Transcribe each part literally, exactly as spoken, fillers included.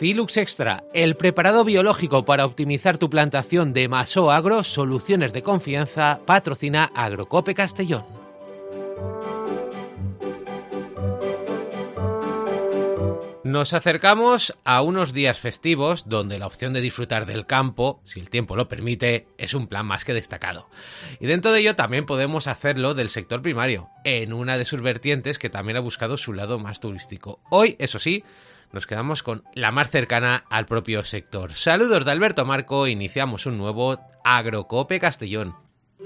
Filux Extra, el preparado biológico para optimizar tu plantación de Maso Agro, soluciones de confianza, patrocina Agrocope Castellón. Nos acercamos a unos días festivos donde la opción de disfrutar del campo, si el tiempo lo permite, es un plan más que destacado. Y dentro de ello también podemos hacerlo del sector primario, en una de sus vertientes que también ha buscado su lado más turístico. Hoy, eso sí, nos quedamos con la más cercana al propio sector. Saludos de Alberto Marco, iniciamos un nuevo Agrocope Castellón.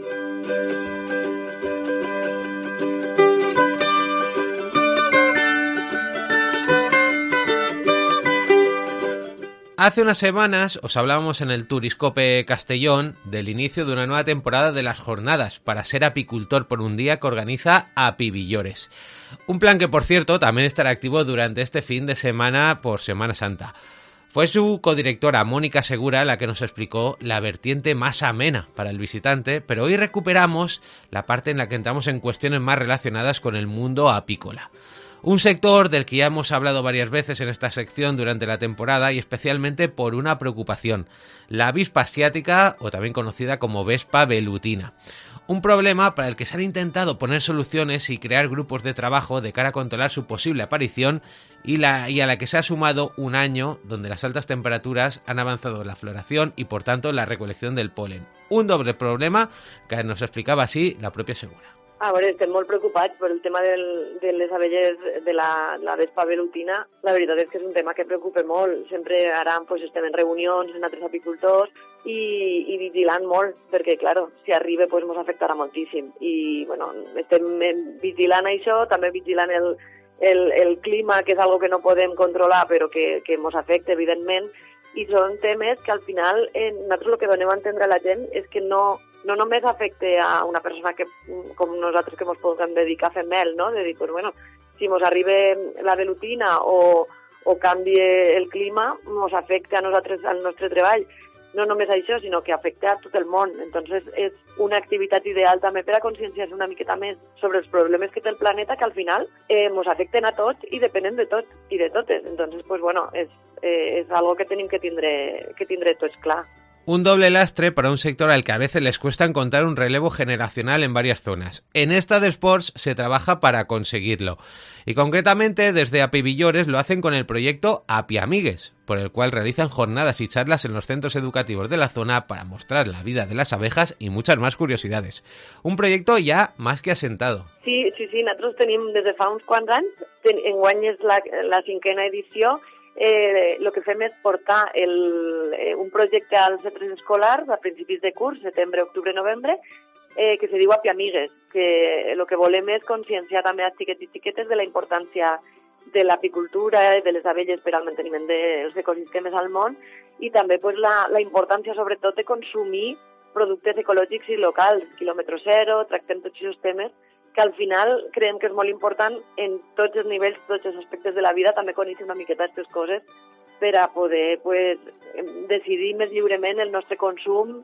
Hace unas semanas os hablábamos en el Turiscope Castellón del inicio de una nueva temporada de las jornadas para ser apicultor por un día que organiza Apivillores. Un plan que, por cierto, también estará activo durante este fin de semana por Semana Santa. Fue su codirectora Mónica Segura la que nos explicó la vertiente más amena para el visitante, pero hoy recuperamos la parte en la que entramos en cuestiones más relacionadas con el mundo apícola. Un sector del que ya hemos hablado varias veces en esta sección durante la temporada y especialmente por una preocupación, la avispa asiática o también conocida como Vespa velutina. Un problema para el que se han intentado poner soluciones y crear grupos de trabajo de cara a controlar su posible aparición y, la, y a la que se ha sumado un año donde las altas temperaturas han avanzado la floración y por tanto la recolección del polen. Un doble problema que nos explicaba así la propia Segura. A veure, estem molt preocupats per el tema del, de les abelles de la, la vespa velutina. La veritat és que és un tema que preocupa molt. Sempre ara pues, estem en reunions amb altres apicultors i, i vigilant molt, perquè, claro, si arriba pues, ens afectarà moltíssim. I, bueno, estem vigilant això, també vigilant el, el, el clima, que és algo que no podem controlar, però que, que ens afecta, evidentment. I són temes que, al final, eh, nosaltres el que donem a entendre a la gent és que no... no només afecta a una persona que, com nosaltres que ens podem dedicar a fer mel, no? De dir, pues, bueno, si ens arriba la velutina o, o canvia el clima, ens afecta a nosaltres, al nostre treball. No només això, sinó que afecta a tot el món. Entonces, és una activitat ideal també per a conscienciar una miqueta més sobre els problemes que té el planeta, que al final eh, ens afecten a tots i depenen de tot i de totes. Entonces, pues, bueno, és, eh, és algo que tenim que tindre, que tindre tots clar. Un doble lastre para un sector al que a veces les cuesta encontrar un relevo generacional en varias zonas. En esta de Sports se trabaja para conseguirlo. Y concretamente desde Apivillores lo hacen con el proyecto Apiamigues, por el cual realizan jornadas y charlas en los centros educativos de la zona para mostrar la vida de las abejas y muchas más curiosidades. Un proyecto ya más que asentado. Sí, sí, sí, nosaltres tenim des de fa uns quants anys, enguany és la, la cinquena edició. Eh, el que fem és portar el, eh, un projecte als centres escolars a principis de curs, setembre, octubre, novembre, eh, que se diu Apiamigues, que el que volem és conscienciar també a xiquets i xiquetes de la importància de l'apicultura, de les abelles per al manteniment dels ecosistemes al món i també pues, la, la importància sobretot de consumir productes ecològics i locals, quilòmetre zero, tractem tots aquests temes que al final creiem que és molt important en tots els nivells, tots els aspectes de la vida, també conèixer una miqueta aquestes coses per a poder pues, decidir més lliurement el nostre consum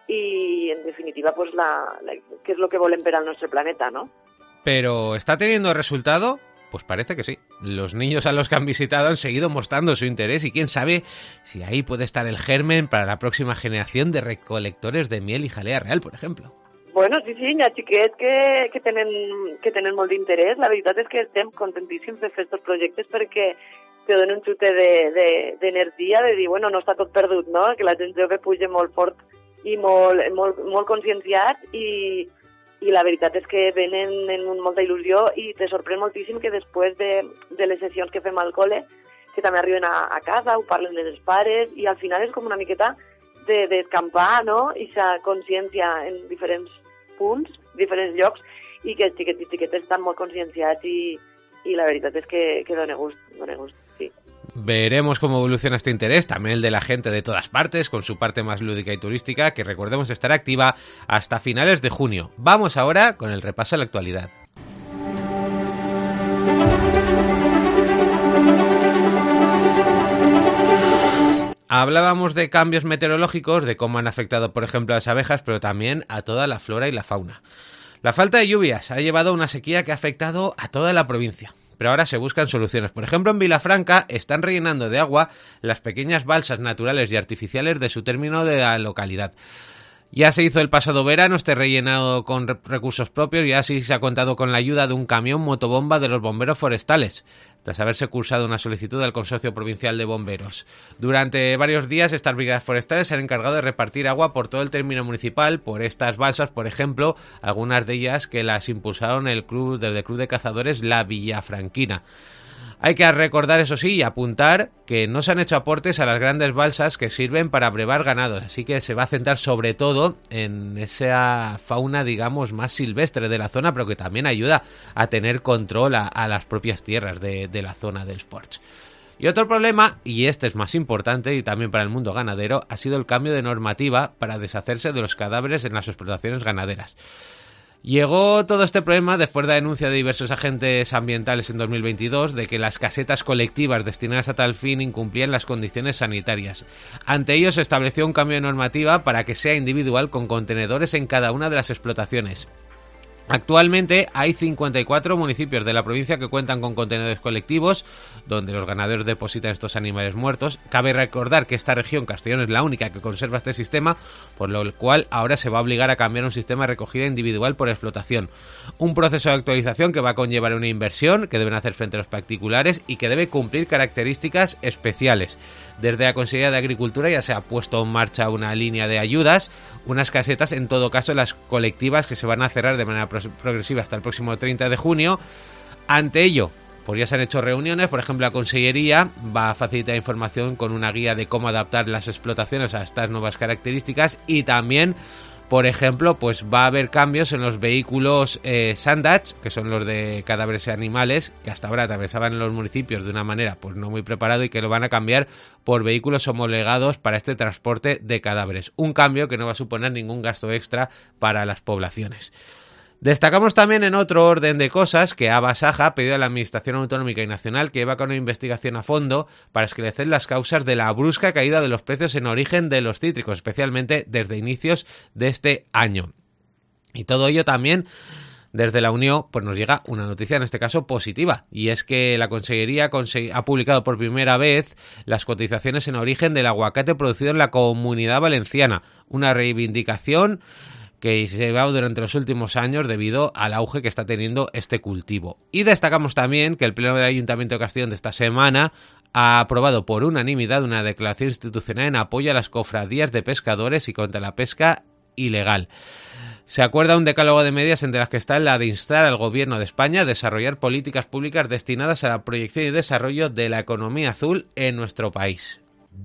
i, en definitiva, pues, la, la, què és el que volem per al nostre planeta, ¿no? ¿Pero está teniendo resultado? Pues parece que sí. Los niños a los que han visitado han seguido mostrando su interés y quién sabe si ahí puede estar el germen para la próxima generación de recolectores de miel y jalea real, por ejemplo. Bueno, sí, sí, hi ha xiquets que, que, tenen, que tenen molt d'interès. La veritat és que estem contentíssims de fer aquests projectes perquè te donen un xute d'energia, de, de, de dir, bueno, no està tot perdut, no? Que la gent jove puja molt fort i molt, molt, molt conscienciat i, i la veritat és que venen amb molta il·lusió i te sorprèn moltíssim que després de, de les sessions que fem al col·le, que també arriben a, a casa, ho parlen dels pares i al final és com una miqueta de d'escampar, no? I sa consciència en diferents punts, diferents llocs, i que els xiquets i xiquetes estan molt conscienciats i, y la veritat és que, que dona gust, dona gust, sí. Veremos cómo evoluciona este interés, también el de la gente de todas partes, con su parte más lúdica y turística, que recordemos estará activa hasta finales de junio. Vamos ahora con el repaso a la actualidad. Hablábamos de cambios meteorológicos, de cómo han afectado, por ejemplo, a las abejas, pero también a toda la flora y la fauna. La falta de lluvias ha llevado a una sequía que ha afectado a toda la provincia. pero ahora se buscan soluciones. Por ejemplo, en Vilafranca están rellenando de agua las pequeñas balsas naturales y artificiales de su término de la localidad. Ya se hizo el pasado verano este rellenado con recursos propios y así se ha contado con la ayuda de un camión motobomba de los bomberos forestales, tras haberse cursado una solicitud del Consorcio Provincial de Bomberos. Durante varios días estas brigadas forestales se han encargado de repartir agua por todo el término municipal por estas balsas, por ejemplo, algunas de ellas que las impulsaron el club desde el Club de Cazadores La Villafranquina. Hay que recordar, eso sí, y apuntar que no se han hecho aportes a las grandes balsas que sirven para brevar ganado, así que se va a centrar sobre todo en esa fauna, digamos, más silvestre de la zona, pero que también ayuda a tener control a, a las propias tierras de, de la zona del Sports. Y otro problema, y este es más importante y también para el mundo ganadero, ha sido el cambio de normativa para deshacerse de los cadáveres en las explotaciones ganaderas. Llegó todo este problema después de la denuncia de diversos agentes ambientales en dos mil veintidós de que las casetas colectivas destinadas a tal fin incumplían las condiciones sanitarias. Ante ello se estableció un cambio de normativa para que sea individual con contenedores en cada una de las explotaciones. Actualmente hay cincuenta y cuatro municipios de la provincia que cuentan con contenedores colectivos donde los ganaderos depositan estos animales muertos. Cabe recordar que esta región, Castellón, es la única que conserva este sistema, por lo cual ahora se va a obligar a cambiar un sistema de recogida individual por explotación. Un proceso de actualización que va a conllevar una inversión que deben hacer frente a los particulares y que debe cumplir características especiales. Desde la Consejería de Agricultura ya se ha puesto en marcha una línea de ayudas, unas casetas, en todo caso las colectivas, que se van a cerrar de manera progresiva hasta el próximo treinta de junio. Ante ello, pues ya se han hecho reuniones. Por ejemplo, la Consellería va a facilitar información con una guía de cómo adaptar las explotaciones a estas nuevas características y también, por ejemplo, pues va a haber cambios en los vehículos eh, Sandach, que son los de cadáveres animales, que hasta ahora atravesaban los municipios de una manera pues no muy preparada y que lo van a cambiar por vehículos homologados para este transporte de cadáveres. Un cambio que no va a suponer ningún gasto extra para las poblaciones. Destacamos también en otro orden de cosas que ABA Saja ha pedido a la Administración Autonómica y Nacional que lleve a cabo una investigación a fondo para esclarecer las causas de la brusca caída de los precios en origen de los cítricos, especialmente desde inicios de este año. Y todo ello también desde la Unión, pues nos llega una noticia, en este caso positiva, y es que la Consellería ha publicado por primera vez las cotizaciones en origen del aguacate producido en la Comunidad Valenciana, una reivindicación que se lleva durante los últimos años debido al auge que está teniendo este cultivo. Y destacamos también que el Pleno del Ayuntamiento de Castellón de esta semana ha aprobado por unanimidad una declaración institucional en apoyo a las cofradías de pescadores y contra la pesca ilegal. Se acuerda un decálogo de medidas entre las que está la de instar al Gobierno de España a desarrollar políticas públicas destinadas a la proyección y desarrollo de la economía azul en nuestro país.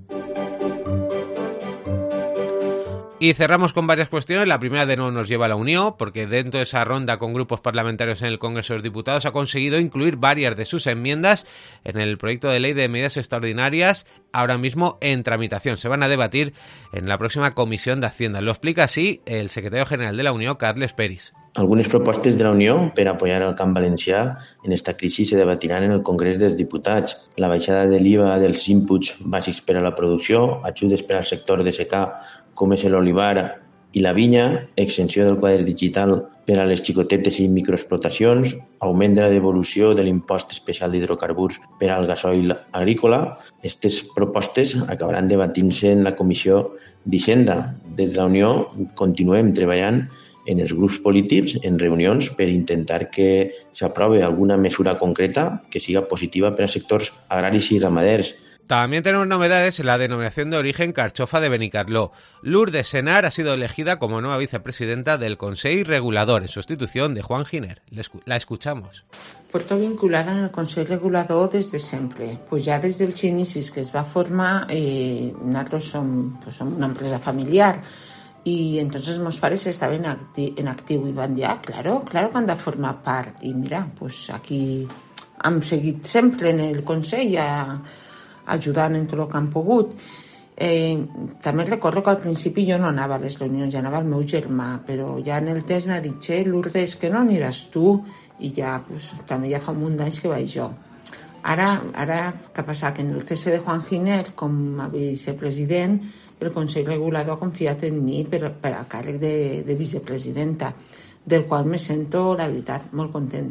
Y cerramos con varias cuestiones. La primera de nuevo nos lleva a la Unión, porque dentro de esa ronda con grupos parlamentarios en el Congreso de los Diputados ha conseguido incluir varias de sus enmiendas en el proyecto de ley de medidas extraordinarias ahora mismo en tramitación. Se van a debatir en la próxima Comisión de Hacienda. Lo explica así el secretario general de la Unión, Carles Peris. Algunes propostes de la Unió per apoyar el camp valencià en esta crisi se debatiran en el Congrés dels Diputats. La baixada de l'I V A dels inputs bàsics per a la producció, ajudes per al sector de secà, com és l'olivar i la vinya, extensió del quadre digital per a les xicotetes i microexplotacions, augment de la devolució de l'impost especial d'hidrocarburs per al gasoil agrícola. Aquestes propostes acabaran debatint-se en la Comissió d'Hisenda. Des de la Unió continuem treballant en els grups polítics, en reunions, per intentar que s'aprovi alguna mesura concreta que siga positiva per als sectors agraris i ramaders. También tenemos novedades en la denominación de origen Carchofa de Benicarló. Lourdes Senar ha sido elegida como nueva vicepresidenta del Consell Regulador en sustitución de Juan Giner. La escuchamos. Pues estoy vinculada en el Consell Regulador desde siempre. Pues ya desde el inicis que es va formar, eh, nosotros som, pues som una empresa familiar y entonces meus pares estaven en, acti en actiu i van dir, ah, claro, claro que han de formar part. I mira, pues aquí hem seguit sempre en el Consell a ajudant en tot el que han pogut. Eh, també recordo que al principi jo no anava a les reunions, ja anava el meu germà, però ja en el test m'ha dit, che, Lourdes, que no aniràs tu? I ja, pues, també ja fa un munt d'anys que vaig jo. Ara, ara què ha passat? Que en el cese de Juan Giner, com a vicepresident, el Consell Regulador ha confiat en mi per, per al càrrec de, de vicepresidenta, del qual me sento, la veritat, molt contenta.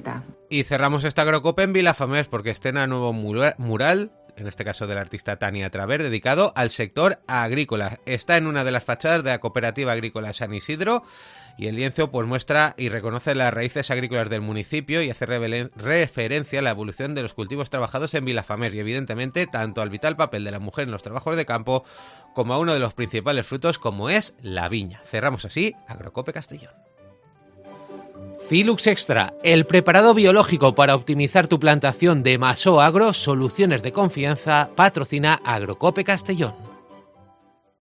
Y cerramos esta Agrocope en Vilafamés porque estrena nuevo mural, en este caso del artista Tania Traver, dedicado al sector agrícola. Está en una de las fachadas de la Cooperativa Agrícola San Isidro y el lienzo pues muestra y reconoce las raíces agrícolas del municipio y hace referencia a la evolución de los cultivos trabajados en Vilafamés y evidentemente tanto al vital papel de la mujer en los trabajos de campo como a uno de los principales frutos como es la viña. Cerramos así Agrocope Castellón. Filux Extra, el preparado biológico para optimizar tu plantación de Maso Agro, soluciones de confianza, patrocina Agrocope Castellón.